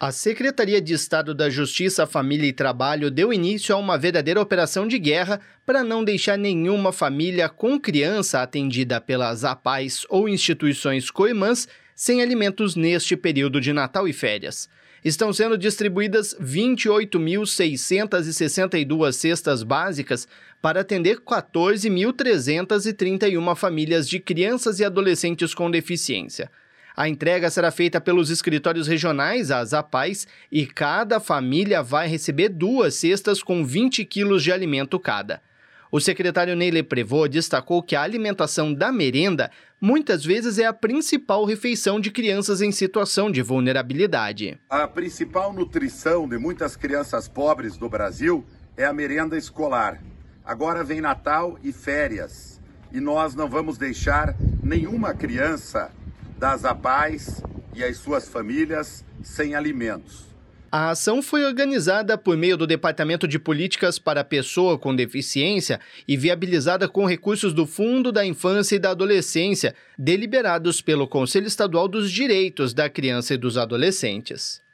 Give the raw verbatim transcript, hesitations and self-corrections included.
A Secretaria de Estado da Justiça, Família e Trabalho deu início a uma verdadeira operação de guerra para não deixar nenhuma família com criança atendida pelas APAES ou instituições coirmãs sem alimentos neste período de Natal e férias. Estão sendo distribuídas vinte e oito mil seiscentas e sessenta e duas cestas básicas para atender quatorze mil trezentas e trinta e uma famílias de crianças e adolescentes com deficiência. A entrega será feita pelos escritórios regionais, as APAES, e cada família vai receber duas cestas com vinte quilos de alimento cada. O secretário Neyle Prevot destacou que a alimentação da merenda muitas vezes é a principal refeição de crianças em situação de vulnerabilidade. A principal nutrição de muitas crianças pobres do Brasil é a merenda escolar. Agora vem Natal e férias, e nós não vamos deixar nenhuma criança das APAES e as suas famílias sem alimentos. A ação foi organizada por meio do Departamento de Políticas para a Pessoa com Deficiência e viabilizada com recursos do Fundo da Infância e da Adolescência, deliberados pelo Conselho Estadual dos Direitos da Criança e dos Adolescentes.